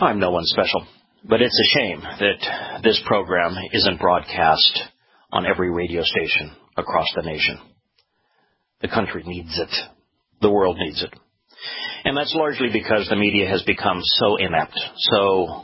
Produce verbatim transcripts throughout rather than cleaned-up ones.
I'm no one special, but it's a shame that this program isn't broadcast on every radio station across the nation. The country needs it. The world needs it. And that's largely because the media has become so inept, so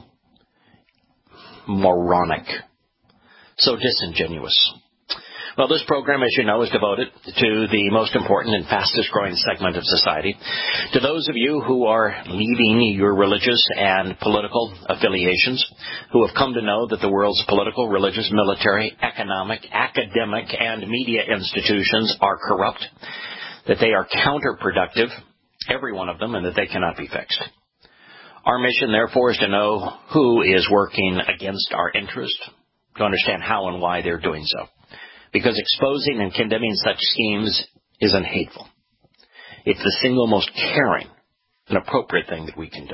moronic, so disingenuous. Well, this program, as you know, is devoted to the most important and fastest growing segment of society, to those of you who are leaving your religious and political affiliations, who have come to know that the world's political, religious, military, economic, academic, and media institutions are corrupt, that they are counterproductive, every one of them, and that they cannot be fixed. Our mission, therefore, is to know who is working against our interest, to understand how and why they're doing so. Because exposing and condemning such schemes isn't hateful. It's the single most caring and appropriate thing that we can do.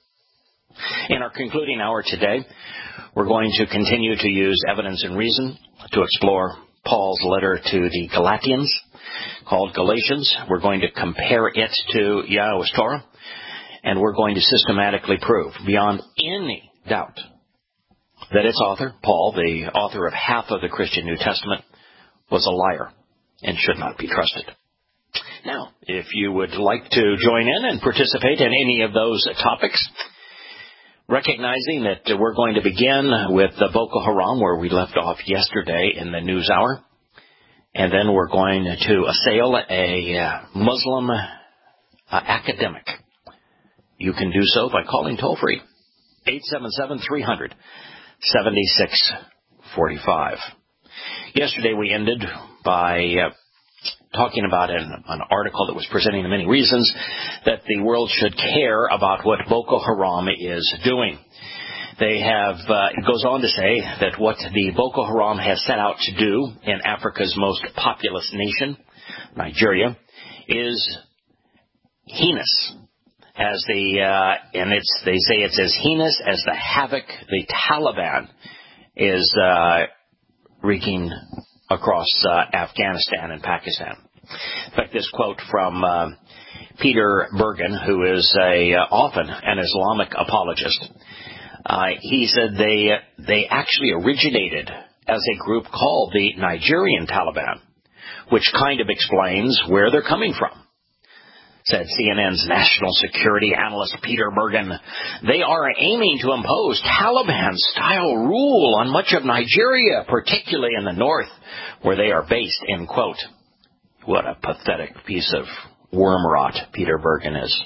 In our concluding hour today, we're going to continue to use evidence and reason to explore Paul's letter to the Galatians, called Galatians. We're going to compare it to Yahweh's Torah, and we're going to systematically prove, beyond any doubt, that its author, Paul, the author of half of the Christian New Testament, was a liar and should not be trusted. Now, if you would like to join in and participate in any of those topics, recognizing that we're going to begin with the Boko Haram, where we left off yesterday in the news hour, and then we're going to assail a uh, Muslim uh, academic. You can do so by calling toll-free, eight seven seven, three hundred, seventy-six forty-five. Yesterday we ended by uh, talking about an, an article that was presenting the many reasons that the world should care about what Boko Haram is doing. They have, uh, it goes on to say that what the Boko Haram has set out to do in Africa's most populous nation, Nigeria, is heinous. As the, uh, and it's, they say it's as heinous as the havoc the Taliban is, uh, wreaking across uh, Afghanistan and Pakistan. In fact, this quote from uh, Peter Bergen, who is a uh, often an Islamic apologist, uh, he said they they actually originated as a group called the Nigerian Taliban, which kind of explains where they're coming from. Said C N N's national security analyst Peter Bergen, they are aiming to impose Taliban-style rule on much of Nigeria, particularly in the north, where they are based, end quote. What a pathetic piece of worm rot Peter Bergen is.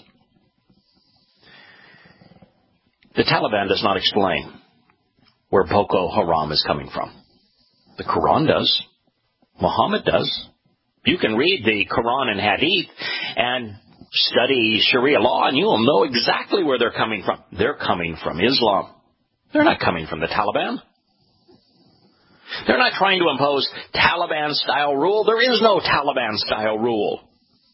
The Taliban does not explain where Boko Haram is coming from. The Quran does. Muhammad does. You can read the Quran and Hadith and study Sharia law, and you will know exactly where they're coming from. They're coming from Islam. They're not coming from the Taliban. They're not trying to impose Taliban-style rule. There is no Taliban-style rule.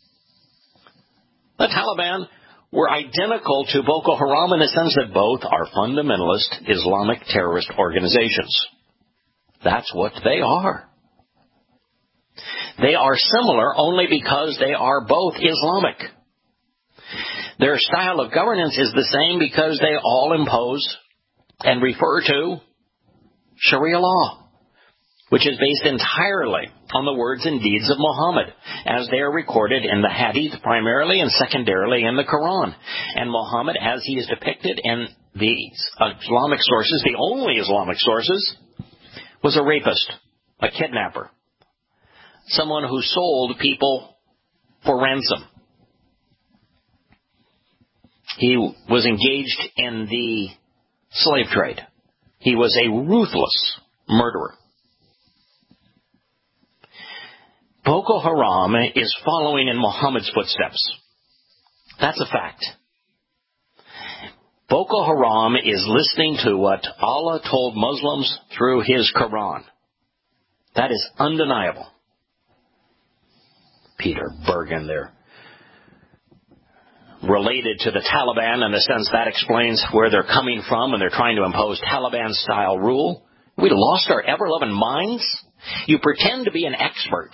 The Taliban were identical to Boko Haram in the sense that both are fundamentalist Islamic terrorist organizations. That's what they are. They are similar only because they are both Islamic. Their style of governance is the same because they all impose and refer to Sharia law, which is based entirely on the words and deeds of Muhammad, as they are recorded in the Hadith primarily and secondarily in the Quran. And Muhammad, as he is depicted in the Islamic sources, the only Islamic sources, was a rapist, a kidnapper, someone who sold people for ransom. He was engaged in the slave trade. He was a ruthless murderer. Boko Haram is following in Muhammad's footsteps. That's a fact. Boko Haram is listening to what Allah told Muslims through His Quran. That is undeniable. Peter Bergen there. Related to the Taliban in the sense that explains where they're coming from and they're trying to impose Taliban-style rule. We lost our ever-loving minds? You pretend to be an expert,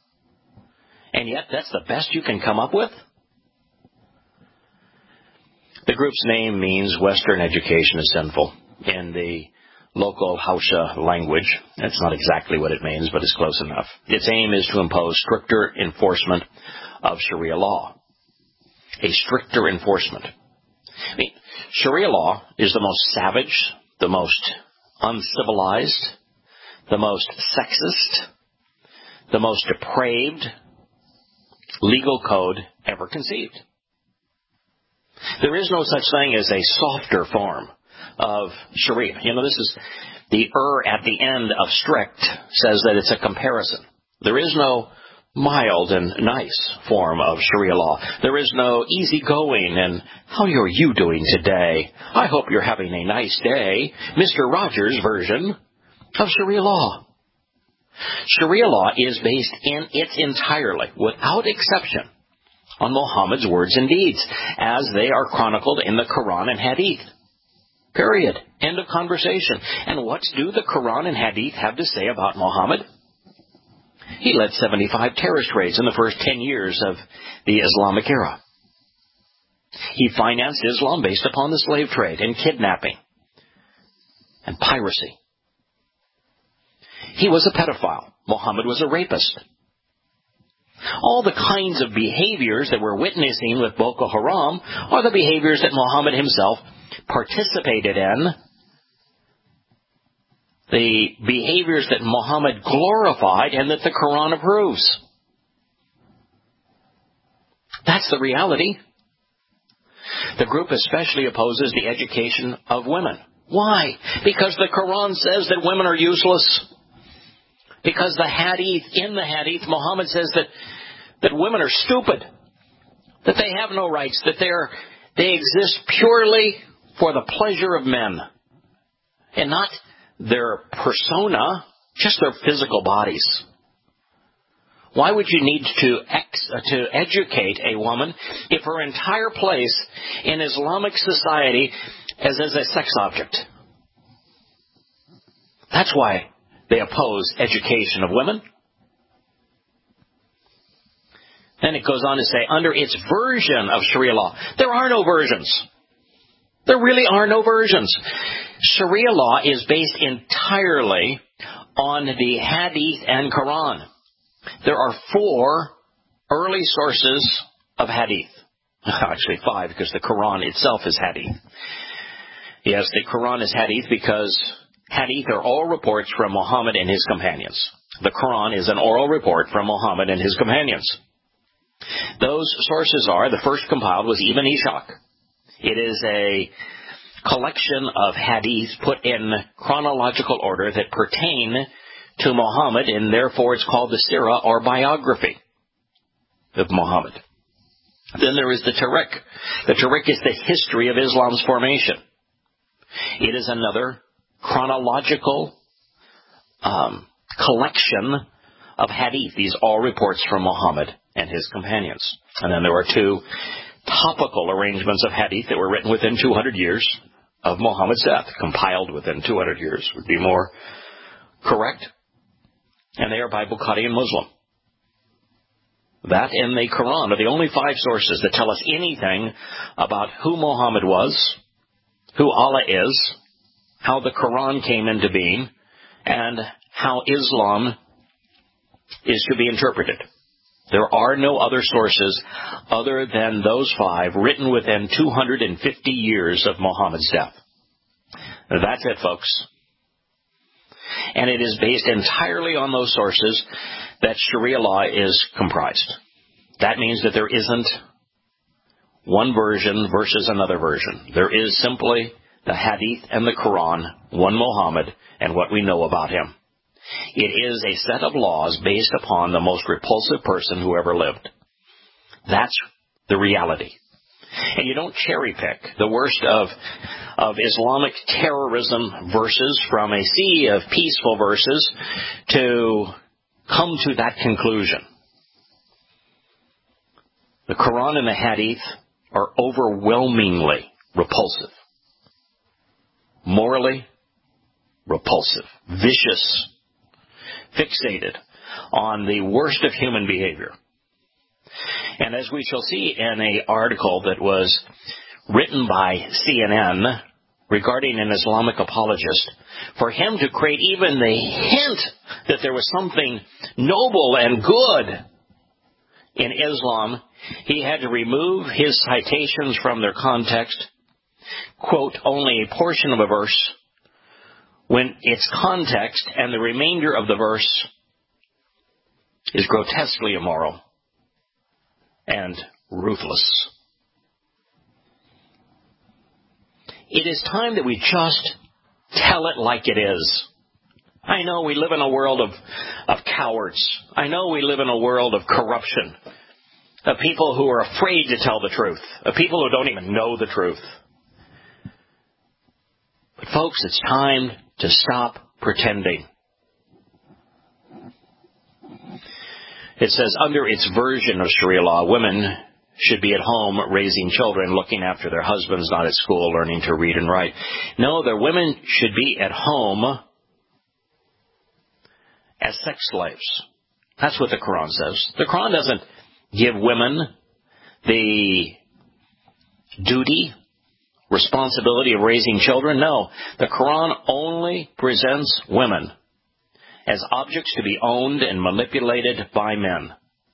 and yet that's the best you can come up with? The group's name means Western education is sinful in the local Hausa language. That's not exactly what it means, but it's close enough. Its aim is to impose stricter enforcement of Sharia law. A stricter enforcement. I mean, Sharia law is the most savage, the most uncivilized, the most sexist, the most depraved legal code ever conceived. There is no such thing as a softer form of Sharia. You know, this is the er at the end of strict says that it's a comparison. There is no mild and nice form of Sharia law. There is no easygoing and how are you doing today? I hope you're having a nice day. Mister Rogers' version of Sharia law. Sharia law is based in its entirely, without exception, on Muhammad's words and deeds, as they are chronicled in the Quran and Hadith. Period. End of conversation. And what do the Quran and Hadith have to say about Muhammad? He led seventy-five terrorist raids in the first ten years of the Islamic era. He financed Islam based upon the slave trade and kidnapping and piracy. He was a pedophile. Muhammad was a rapist. All the kinds of behaviors that we're witnessing with Boko Haram are the behaviors that Muhammad himself participated in, the behaviors that Muhammad glorified and that the Quran approves. That's the reality. The group especially opposes the education of women. Why? Because the Quran says that women are useless. Because the Hadith, in the Hadith, Muhammad says that, that women are stupid, that they have no rights, that they're, they exist purely for the pleasure of men, and not their persona, just their physical bodies. Why would you need to ex, uh, to educate a woman if her entire place in Islamic society is as a sex object? That's why they oppose education of women. Then it goes on to say, under its version of Sharia law, there are no versions. There really are no versions. Sharia law is based entirely on the Hadith and Quran. There are four early sources of Hadith. Actually five, because the Quran itself is Hadith. Yes, the Quran is Hadith because Hadith are all reports from Muhammad and his companions. The Quran is an oral report from Muhammad and his companions. Those sources are, the first compiled was Ibn Ishaq. It is a collection of hadith put in chronological order that pertain to Muhammad, and therefore it's called the Sirah, or biography of Muhammad. Then there is the Tariq. The Tariq is the history of Islam's formation. It is another chronological um, collection of hadith. These all reports from Muhammad and his companions. And then there are two topical arrangements of hadith that were written within two hundred years of Muhammad's death. Compiled within two hundred years would be more correct. And they are by Bukhari and Muslim. That and the Quran are the only five sources that tell us anything about who Muhammad was, who Allah is, how the Quran came into being, and how Islam is to be interpreted. There are no other sources other than those five written within two hundred fifty years of Muhammad's death. That's it, folks. And it is based entirely on those sources that Sharia law is comprised. That means that there isn't one version versus another version. There is simply the Hadith and the Quran, one Muhammad, and what we know about him. It is a set of laws based upon the most repulsive person who ever lived. That's the reality. And you don't cherry pick the worst of, of Islamic terrorism verses from a sea of peaceful verses to come to that conclusion. The Quran and the Hadith are overwhelmingly repulsive. Morally repulsive. Vicious. Fixated on the worst of human behavior. And as we shall see in an article that was written by C N N regarding an Islamic apologist, for him to create even the hint that there was something noble and good in Islam, he had to remove his citations from their context, quote only a portion of a verse, when its context and the remainder of the verse is grotesquely immoral and ruthless. It is time that we just tell it like it is. I know we live in a world of, of cowards. I know we live in a world of corruption, of people who are afraid to tell the truth, of people who don't even know the truth. But folks, it's time to stop pretending. It says, under its version of Sharia law, women should be at home raising children, looking after their husbands, not at school, learning to read and write. No, the women should be at home as sex slaves. That's what the Quran says. The Quran doesn't give women the duty, responsibility of raising children. No, the Quran only presents women as objects to be owned and manipulated by men.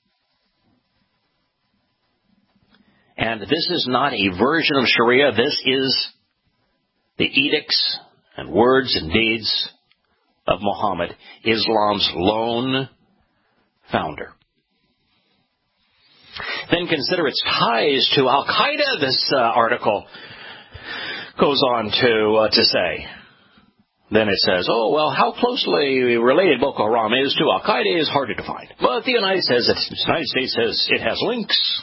And this is not a version of Sharia. This is the edicts and words and deeds of Muhammad, Islam's lone founder. Then consider its ties to Al-Qaeda, this uh, article goes on to uh, to say. Then it says, oh, well, how closely related Boko Haram is to Al-Qaeda is hard to define. But the United States, the United States says it has links.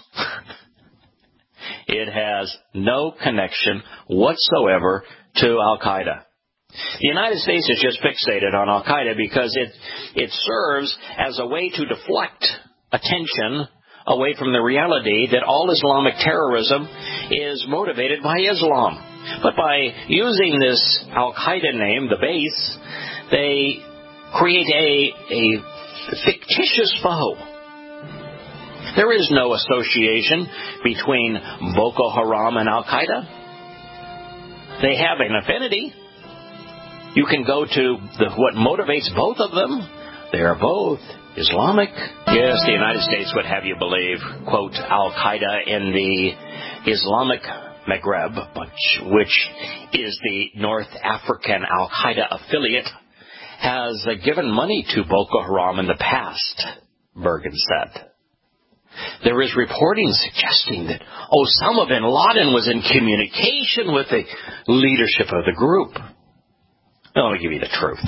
It has no connection whatsoever to Al-Qaeda. The United States is just fixated on Al-Qaeda because it it serves as a way to deflect attention away from the reality that all Islamic terrorism is motivated by Islam. But by using this Al-Qaeda name, the base, they create a, a fictitious foe. There is no association between Boko Haram and Al-Qaeda. They have an affinity. You can go to the, what motivates both of them. They are both Islamic. Yes, the United States would have you believe, quote, Al-Qaeda in the Islamic Maghreb, which is the North African Al-Qaeda affiliate, has given money to Boko Haram in the past, Bergen said. There is reporting suggesting that Osama bin Laden was in communication with the leadership of the group. Now, let me give you the truth.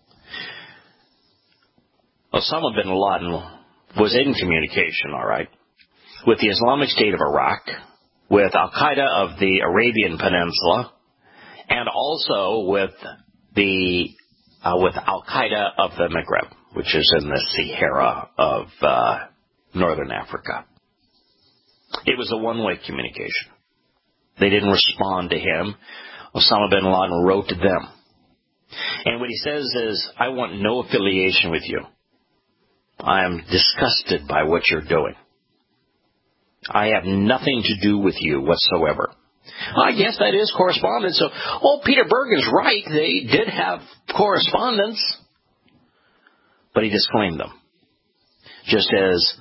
Osama bin Laden was in communication, all right, with the Islamic State of Iraq, with Al-Qaeda of the Arabian Peninsula, and also with the uh, with Al-Qaeda of the Maghreb, which is in the Sahara of uh, Northern Africa. It was a one-way communication. They didn't respond to him. Osama bin Laden wrote to them. And what he says is, I want no affiliation with you. I am disgusted by what you're doing. I have nothing to do with you whatsoever. I guess that is correspondence. So, oh, Peter Bergen's right. They did have correspondence. But he disclaimed them. Just as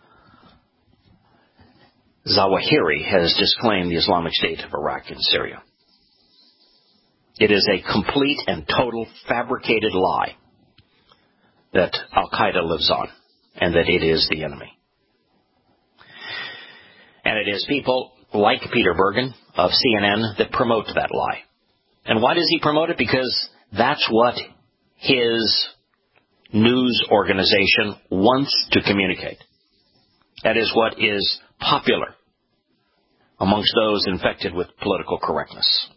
Zawahiri has disclaimed the Islamic State of Iraq and Syria. It is a complete and total fabricated lie that Al-Qaeda lives on and that it is the enemy. And it is people like Peter Bergen of C N N that promote that lie. And why does he promote it? Because that's what his news organization wants to communicate. That is what is popular amongst those infected with political correctness.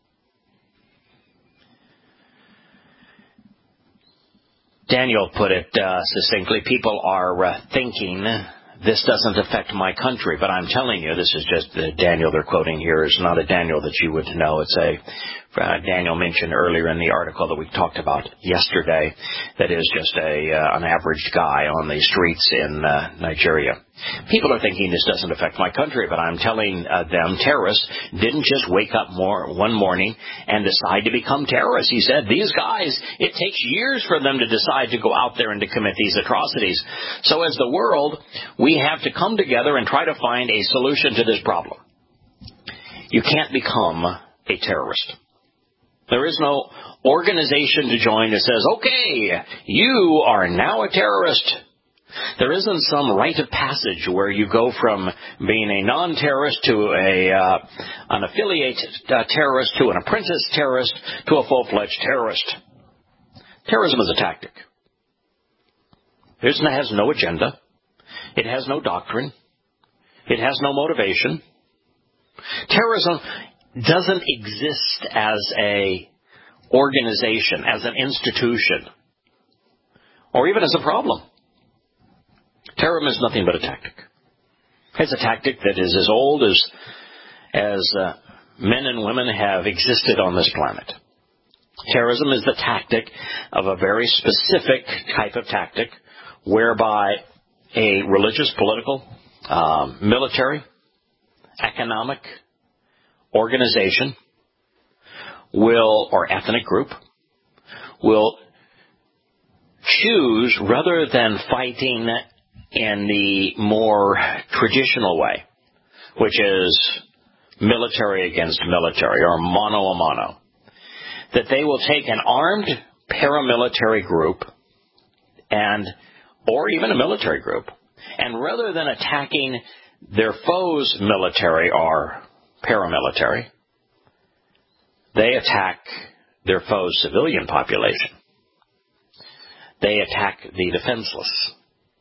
Daniel put it uh, succinctly, people are uh, thinking, this doesn't affect my country, but I'm telling you, this is just the Daniel they're quoting here is not a Daniel that you would know. It's a uh, Daniel mentioned earlier in the article that we talked about yesterday, that is just a uh, an average guy on the streets in uh, Nigeria. People are thinking this doesn't affect my country, but I'm telling uh, them terrorists didn't just wake up more one morning and decide to become terrorists. He said, these guys, it takes years for them to decide to go out there and to commit these atrocities. So as the world, we have to come together and try to find a solution to this problem. You can't become a terrorist. There is no organization to join that says, okay, you are now a terrorist. There isn't some rite of passage where you go from being a non-terrorist to a uh, an affiliated uh, terrorist to an apprentice terrorist to a full-fledged terrorist. Terrorism is a tactic. It has no agenda. It has no doctrine. It has no motivation. Terrorism doesn't exist as a organization, as an institution, or even as a problem. Terrorism is nothing but a tactic. It's a tactic that is as old as as uh, men and women have existed on this planet. Terrorism is the tactic of a very specific type of tactic whereby a religious, political, um, military, economic organization will, or ethnic group, will choose, rather than fighting in the more traditional way, which is military against military or mano a mano, that they will take an armed paramilitary group and, or even a military group, and rather than attacking their foes' military or paramilitary, they attack their foes' civilian population. They attack the defenseless.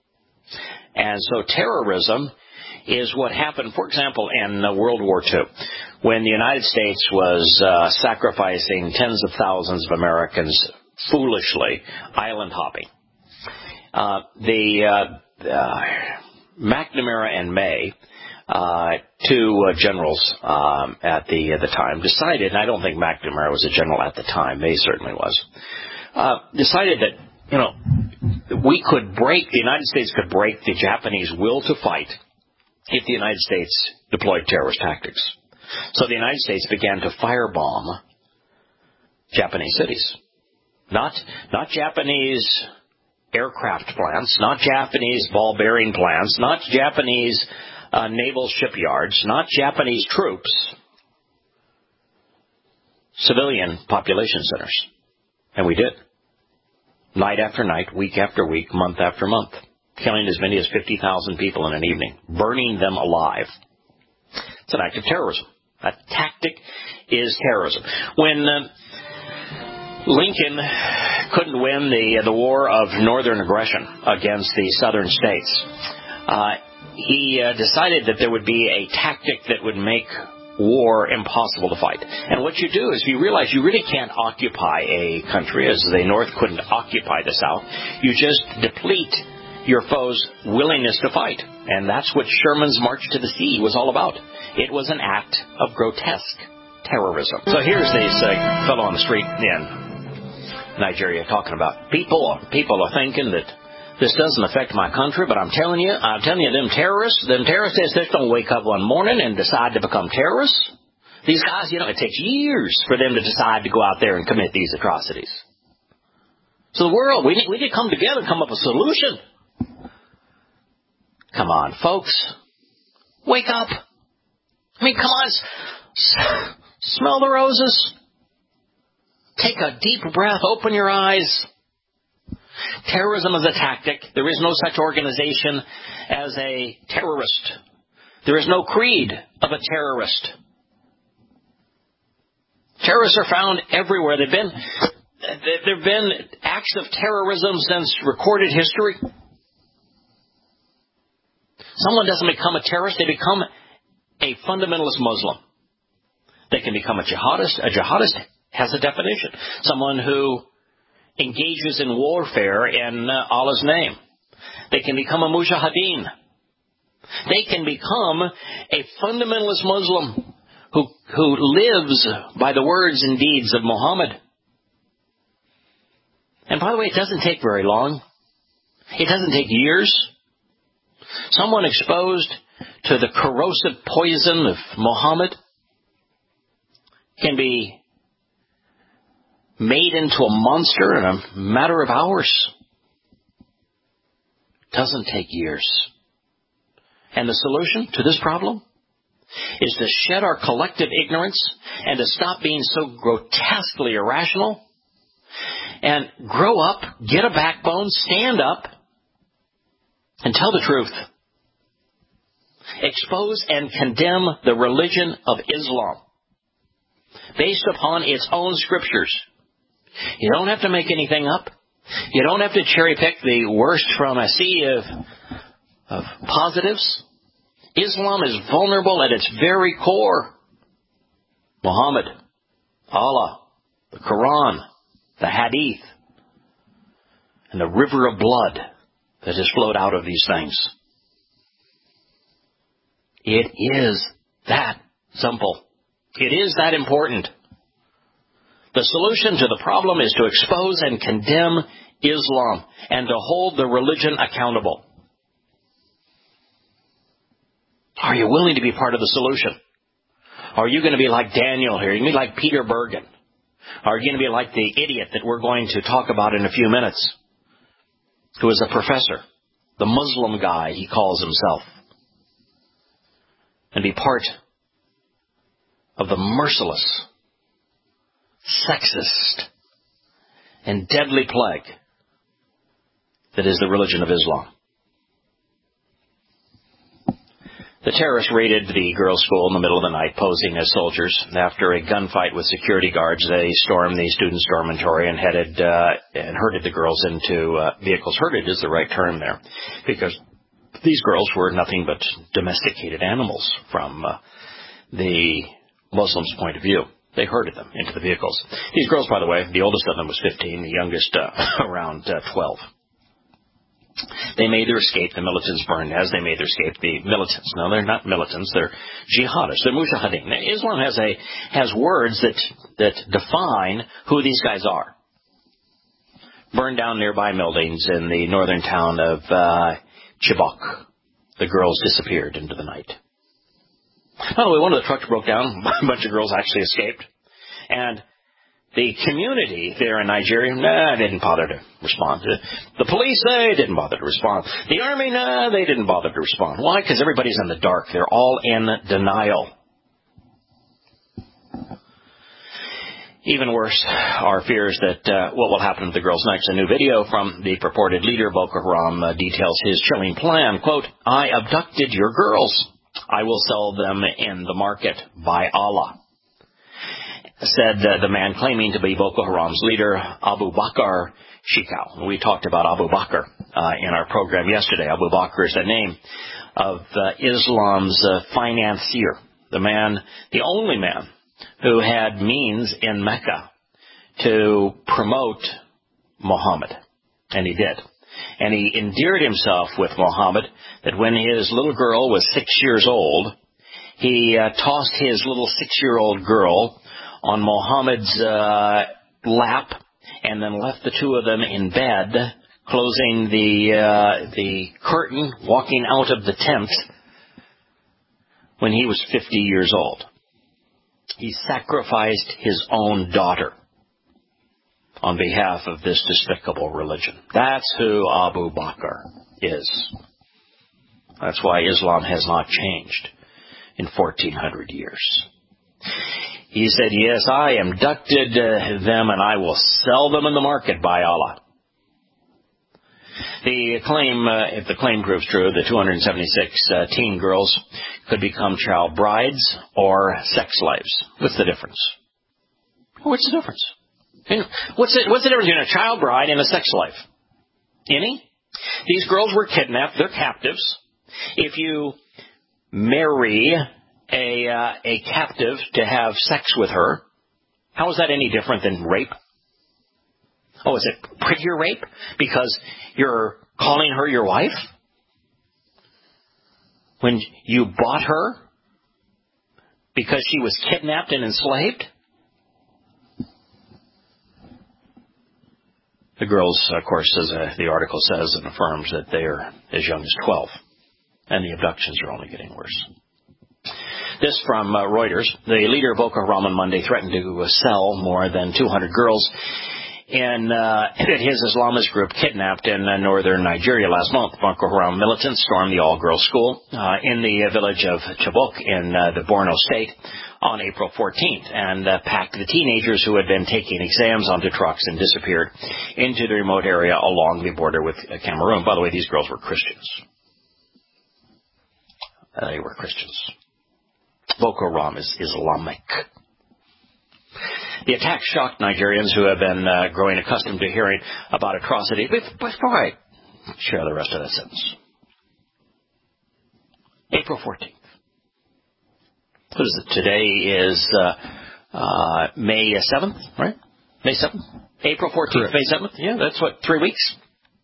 And so terrorism is what happened, for example, in uh, World War Two, when the United States was uh, sacrificing tens of thousands of Americans foolishly, island hopping. Uh, the uh, uh, McNamara and May, uh, two uh, generals um, at the at the time, decided, and I don't think McNamara was a general at the time, May certainly was, uh, decided that, you know, we could break, the United States could break the Japanese will to fight if the United States deployed terrorist tactics. So the United States began to firebomb Japanese cities. Not, not Japanese aircraft plants, not Japanese ball bearing plants, not Japanese uh, naval shipyards, not Japanese troops, civilian population centers. And we did. Night after night, week after week, month after month, killing as many as fifty thousand people in an evening, burning them alive. It's an act of terrorism. A tactic is terrorism. When uh, Lincoln couldn't win the the war of northern aggression against the southern states, uh, he uh, decided that there would be a tactic that would make war impossible to fight. And what you do is you realize you really can't occupy a country, as the North couldn't occupy the South. You just deplete your foe's willingness to fight. And that's what Sherman's March to the Sea was all about. It was an act of grotesque terrorism. So here's this uh, fellow on the street in Nigeria talking about people. People are thinking that this doesn't affect my country, but I'm telling you, I'm telling you, them terrorists, them terrorists, they just don't wake up one morning and decide to become terrorists. These guys, you know, it takes years for them to decide to go out there and commit these atrocities. So the world, we need, we need to come together and come up with a solution. Come on, folks. Wake up. I mean, come on. S- smell the roses. Take a deep breath. Open your eyes. Terrorism is a tactic. There is no such organization as a terrorist. There is no creed of a terrorist. Terrorists are found everywhere. They've been, there have been acts of terrorism since recorded history. Someone doesn't become a terrorist. They become a fundamentalist Muslim. They can become a jihadist. A jihadist has a definition. Someone who engages in warfare in uh, Allah's name. They can become a mujahideen. They can become a fundamentalist Muslim who, who lives by the words and deeds of Muhammad. And by the way, it doesn't take very long. It doesn't take years. Someone exposed to the corrosive poison of Muhammad can be made into a monster in a matter of hours. It doesn't take years. And the solution to this problem is to shed our collective ignorance and to stop being so grotesquely irrational and grow up, get a backbone, stand up, and tell the truth. Expose and condemn the religion of Islam based upon its own scriptures. You don't have to make anything up. You don't have to cherry pick the worst from a sea of, of positives. Islam is vulnerable at its very core. Muhammad, Allah, the Quran, the Hadith, and the river of blood that has flowed out of these things. It is that simple. It is that important. The solution to the problem is to expose and condemn Islam and to hold the religion accountable. Are you willing to be part of the solution? Are you going to be like Daniel here? Are you going to be like Peter Bergen? Are you going to be like the idiot that we're going to talk about in a few minutes, who is a professor, the Muslim guy he calls himself, and be part of the merciless, sexist, and deadly plague that is the religion of Islam? The terrorists raided the girls' school in the middle of the night, posing as soldiers. After a gunfight with security guards, they stormed the students' dormitory and headed uh, and herded the girls into uh, vehicles. Herded is the right term there, because these girls were nothing but domesticated animals from uh, the Muslims' point of view. They herded them into the vehicles. These girls, by the way, the oldest of them was fifteen, the youngest uh, around uh, twelve. They made their escape. The militants burned as they made their escape. The militants, no, they're not militants. They're jihadists. They're mujahideen. Islam has a has words that that define who these guys are. Burned down nearby buildings in the northern town of uh, Chibok. The girls disappeared into the night. By the way, one of the trucks broke down. A bunch of girls actually escaped, and the community there in Nigeria, nah, didn't bother to respond. The police, they didn't bother to respond. The army, nah, they didn't bother to respond. Why? Because everybody's in the dark. They're all in denial. Even worse are fears that uh, what will happen to the girls next. A new video from the purported leader of Boko Haram uh, details his chilling plan. Quote, "I abducted your girls. I will sell them in the market by Allah," said uh, the man claiming to be Boko Haram's leader, Abu Bakr Shekau. We talked about Abu Bakr uh, in our program yesterday. Abu Bakr is the name of uh, Islam's uh, financier, the man, the only man who had means in Mecca to promote Muhammad. And he did. And he endeared himself with Muhammad that when his little girl was six years old, he uh, tossed his little six-year-old girl on Muhammad's uh, lap, and then left the two of them in bed, closing the uh, the curtain, walking out of the tent when he was fifty years old. He sacrificed his own daughter on behalf of this despicable religion. That's who Abu Bakr is. That's why Islam has not changed in fourteen hundred years. He said, yes, I abducted uh, them and I will sell them in the market by Allah. The claim, uh, if the claim proves true, the two hundred seventy-six uh, teen girls could become child brides or sex slaves. What's the difference? What's the difference? What's the, what's the difference between a child bride and a sex slave? Any? These girls were kidnapped. They're captives. If you marry a uh, a captive to have sex with her, how is that any different than rape? Oh, is it prettier rape because you're calling her your wife? When you bought her because she was kidnapped and enslaved? The girls, of course, as uh, the article says and affirms, that they are as young as twelve, and the abductions are only getting worse. This from uh, Reuters. The leader of Boko Haram on Monday threatened to uh, sell more than two hundred girls in uh, his Islamist group kidnapped in uh, northern Nigeria last month. Boko Haram militants stormed the all-girls school uh, in the uh, village of Chibok in uh, the Borno state on April fourteenth and uh, packed the teenagers who had been taking exams onto trucks and disappeared into the remote area along the border with uh, Cameroon. By the way, these girls were Christians. Uh, they were Christians. Boko Haram is Islamic. The attack shocked Nigerians who have been uh, growing accustomed to hearing about atrocity. Before I share the rest of that sentence. April fourteenth. What is it? Today is uh, uh, May seventh, right? May seventh? April fourteenth, correct. May seventh? Yeah, that's what, three weeks?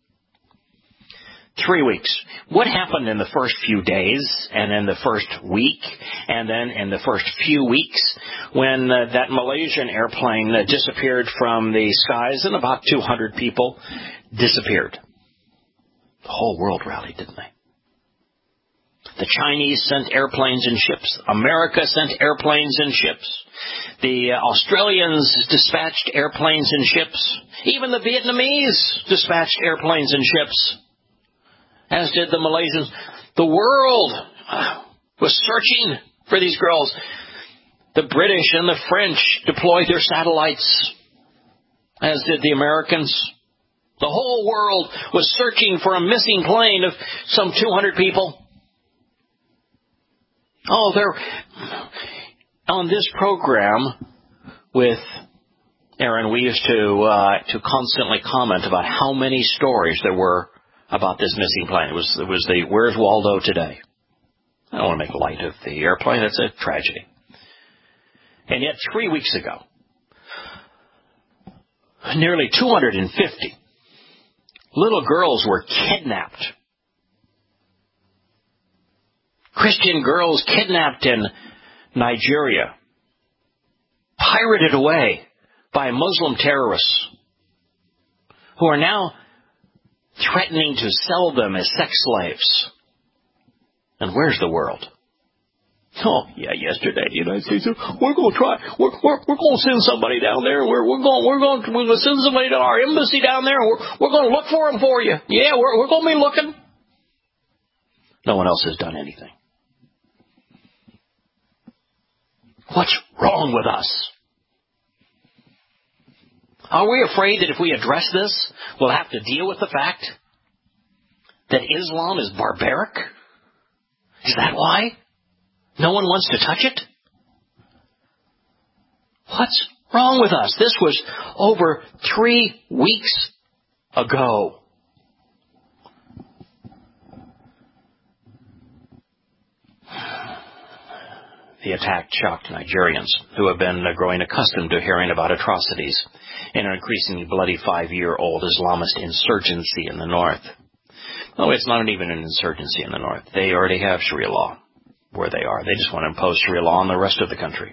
Three weeks. What happened in the first few days and in the first week and then in the first few weeks when uh, that Malaysian airplane uh, disappeared from the skies and about two hundred people disappeared? The whole world rallied, didn't they? The Chinese sent airplanes and ships. America sent airplanes and ships. The uh, Australians dispatched airplanes and ships. Even the Vietnamese dispatched airplanes and ships. As did the Malaysians. The world was searching for these girls. The British and the French deployed their satellites, as did the Americans. The whole world was searching for a missing plane of some two hundred people. Oh, they're on this program with Aaron, we used to uh, to constantly comment about how many stories there were about this missing plane. It was, it was the Where's Waldo Today? I don't want to make light of the airplane. It's a tragedy. And yet, three weeks ago, nearly two hundred fifty little girls were kidnapped. Christian girls kidnapped in Nigeria, pirated away by Muslim terrorists who are now threatening to sell them as sex slaves. And where's the world? Oh, yeah, yesterday the United States said, we're going to try, we're, we're, we're going to send somebody down there, we're, we're going, we're going, we're going to send somebody to our embassy down there, and we're, we're going to look for them for you. Yeah, we're, we're going to be looking. No one else has done anything. What's wrong with us? Are we afraid that if we address this, we'll have to deal with the fact that Islam is barbaric? Is that why no one wants to touch it? What's wrong with us? This was over three weeks ago. The attack shocked Nigerians who have been growing accustomed to hearing about atrocities in an increasingly bloody five-year-old Islamist insurgency in the north. Oh, it's not even an insurgency in the north. They already have Sharia law where they are. They just want to impose Sharia law on the rest of the country.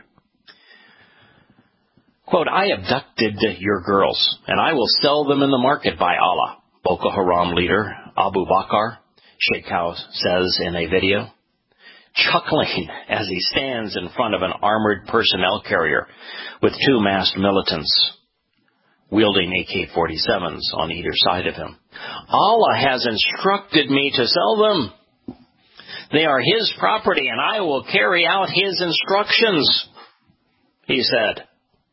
Quote, I abducted your girls, and I will sell them in the market by Allah, Boko Haram leader Abu Bakr Shekau says in a video, chuckling as he stands in front of an armored personnel carrier with two masked militants wielding A K forty-sevens on either side of him. Allah has instructed me to sell them. They are His property, and I will carry out His instructions, he said.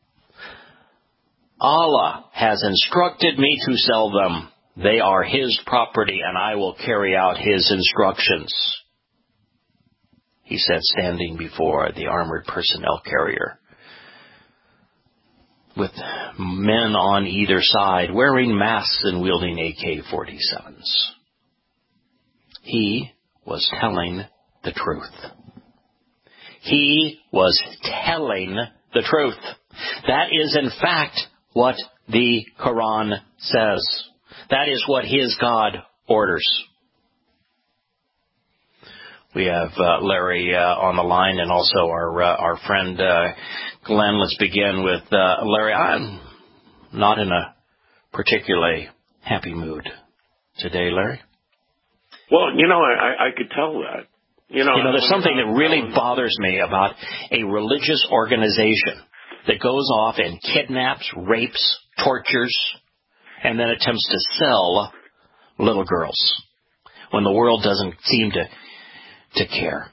Allah has instructed me to sell them. They are His property, and I will carry out His instructions, he said, standing before the armored personnel carrier with men on either side wearing masks and wielding A K forty-sevens. He was telling the truth. He was telling the truth. That is, in fact, what the Quran says. That is what his God orders. We have uh, Larry uh, on the line and also our uh, our friend uh, Glenn. Let's begin with uh, Larry. I'm not in a particularly happy mood today, Larry. Well, you know, I, I could tell that. You know, you know, there's something that really bothers me about a religious organization that goes off and kidnaps, rapes, tortures, and then attempts to sell little girls when the world doesn't seem to to care.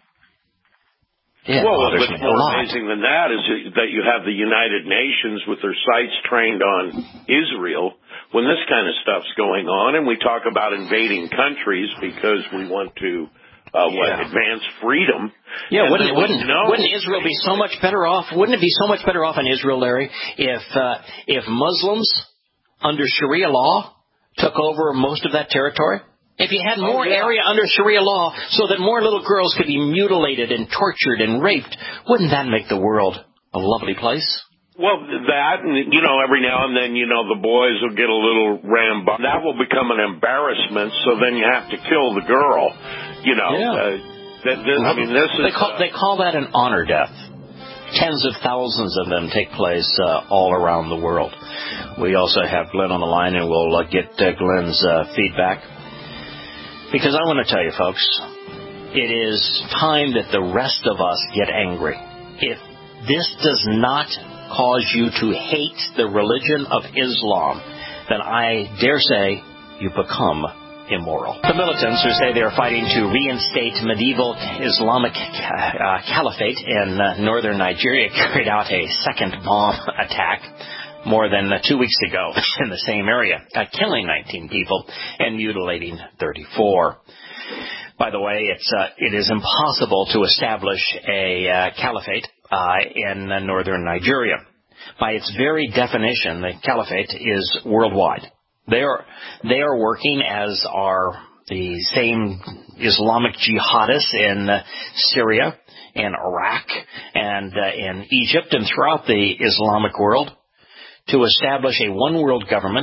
It well, bothers what's me more a lot. amazing than that is that you have the United Nations with their sights trained on Israel when this kind of stuff's going on, and we talk about invading countries because we want to uh, what, yeah. advance freedom. Yeah, and wouldn't wouldn't, wouldn't Israel be so much better off? Wouldn't it be so much better off in Israel, Larry, if uh, if Muslims under Sharia law took over most of that territory? If you had more oh, yeah. area under Sharia law so that more little girls could be mutilated and tortured and raped, wouldn't that make the world a lovely place? Well, that, and, you know, every now and then, you know, the boys will get a little rambunctious. That will become an embarrassment, so then you have to kill the girl, you know. Yeah. Uh, that, this, I mean, this they is... Call, uh, they call that an honor death. Tens of thousands of them take place uh, all around the world. We also have Glenn on the line, and we'll uh, get uh, Glenn's uh, feedback. Because I want to tell you, folks, it is time that the rest of us get angry. If this does not cause you to hate the religion of Islam, then I dare say you become immoral. The militants who say they are fighting to reinstate medieval Islamic uh, caliphate in uh, northern Nigeria carried out a second bomb attack more than uh, two weeks ago in the same area, uh, killing nineteen people and mutilating thirty-four. By the way, it's uh, it is impossible to establish a uh, caliphate uh, in uh, northern Nigeria. By its very definition, the caliphate is worldwide. They are they are working as are the same Islamic jihadists in uh, Syria and Iraq and uh, in Egypt and throughout the Islamic world, to establish a one-world government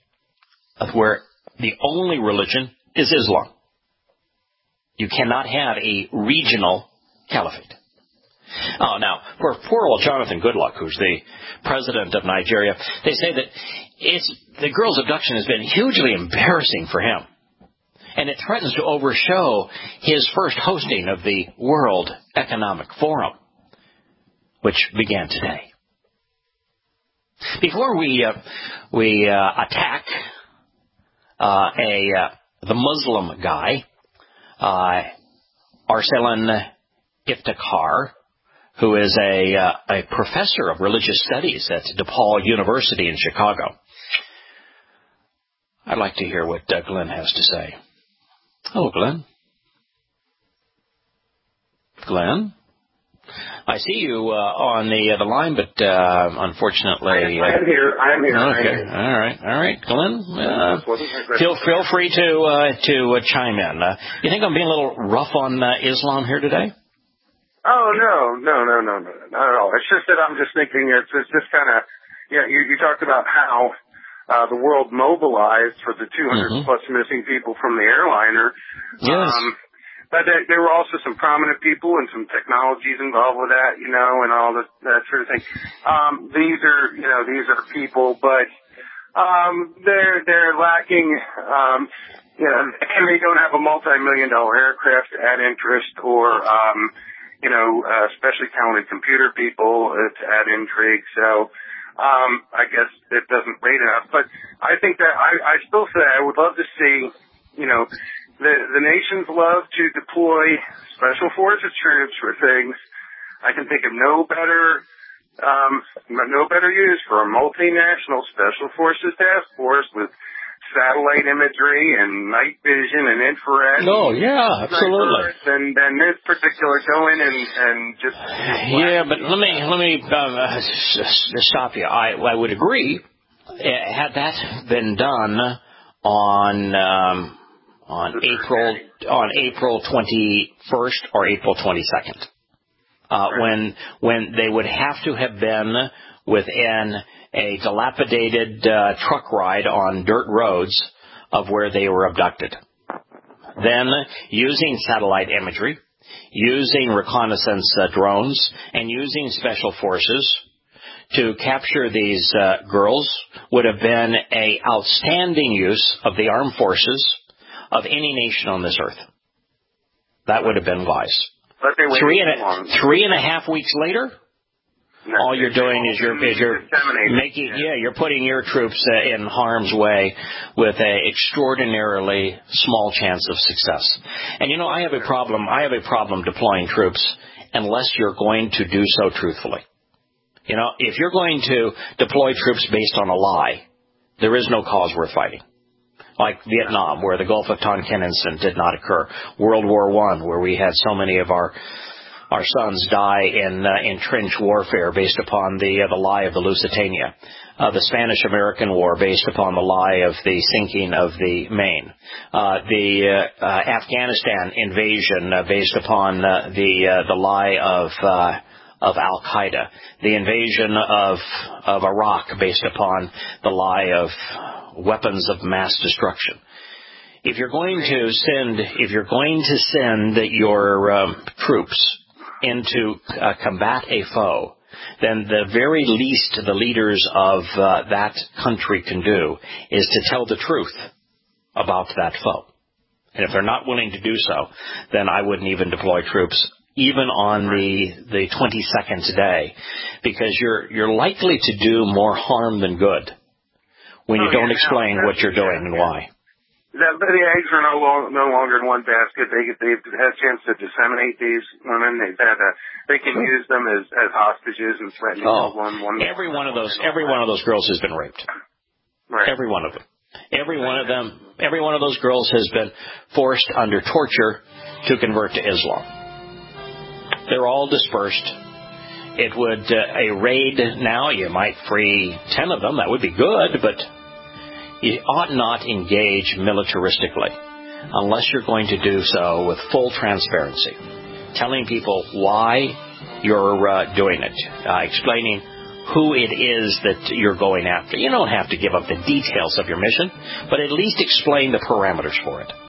where the only religion is Islam. You cannot have a regional caliphate. Oh, now, for poor old Jonathan Goodluck, who's the president of Nigeria, they say that it's, the girl's abduction has been hugely embarrassing for him. And it threatens to overshadow his first hosting of the World Economic Forum, which began today. Before we uh, we uh, attack uh, a uh, the Muslim guy, uh, Arsalan Iftikhar, who is a uh, a professor of religious studies at DePaul University in Chicago, I'd like to hear what uh, Glenn has to say. Hello, Glenn. Glenn? I see you uh, on the uh, the line, but uh, unfortunately, I am here. I am here. Okay, am here. all right, all right, Glenn. Uh, feel feel free to uh, to uh, chime in. Uh, you think I'm being a little rough on uh, Islam here today? Oh no, no, no, no, no, not at all. It's just that I'm just thinking it's it's just kind of yeah. You, you talked about how uh, the world mobilized for the two hundred mm-hmm. plus missing people from the airliner. Yes. Um, But there, there were also some prominent people and some technologies involved with that, you know, and all that, that sort of thing. Um, these are, you know, these are people, but, um, they're, they're lacking, um, you know, and they don't have a multi-million dollar aircraft to add interest or, um, you know, uh, especially talented computer people uh, to add intrigue. So, um, I guess it doesn't rate enough. But I think that I, I still say I would love to see, you know, The, the nations love to deploy special forces troops for things. I can think of no better, um, no better use for a multinational special forces task force with satellite imagery and night vision and infrared. Oh, yeah, absolutely. Than, than this particular go in and, and just. Yeah, but let me, let me, uh, stop you. I, I would agree. Had that been done on, um, on April on April twenty-first or April twenty-second, uh, when when they would have to have been within a dilapidated uh, truck ride on dirt roads of where they were abducted. Then, using satellite imagery, using reconnaissance uh, drones and using special forces to capture these uh, girls would have been a outstanding use of the armed forces of any nation on this earth. That would have been wise. But they waited three and too long. a, three and a half weeks later, No, all you're doing is you're, is you're making, yeah. yeah, you're putting your troops uh, in harm's way with a extraordinarily small chance of success. And you know, I have a problem, I have a problem deploying troops unless you're going to do so truthfully. You know, if you're going to deploy troops based on a lie, there is no cause worth fighting. Like Vietnam, where the Gulf of Tonkin incident did not occur. World War One, where we had so many of our Our sons die in uh, in trench warfare based upon the uh, the lie of the Lusitania, uh, the Spanish-American War based upon the lie of the sinking of the Maine, uh, the uh, uh, Afghanistan invasion uh, based upon uh, the uh, the lie of uh, of Al Qaeda, the invasion of of Iraq based upon the lie of weapons of mass destruction. If you're going to send if you're going to send your um, troops into uh, combat a foe, then the very least the leaders of uh, that country can do is to tell the truth about that foe. And if they're not willing to do so, then I wouldn't even deploy troops, even on the the twenty-second day, because you're you're likely to do more harm than good when you oh, don't yeah, explain no, what you're doing and why. That, but the eggs are no, long, no longer in one basket. They they've had a chance to disseminate these women. They've had a, they can use them as, as hostages and threaten to Oh, kill one. one every one of those every one of those girls has been raped. Right. Every one of them. Every one of them. Every one of those girls has been forced under torture to convert to Islam. They're all dispersed. It would uh, a raid now. You might free ten of them. That would be good, but you ought not engage militaristically unless you're going to do so with full transparency, telling people why you're uh, doing it, uh, explaining who it is that you're going after. You don't have to give up the details of your mission, but at least explain the parameters for it.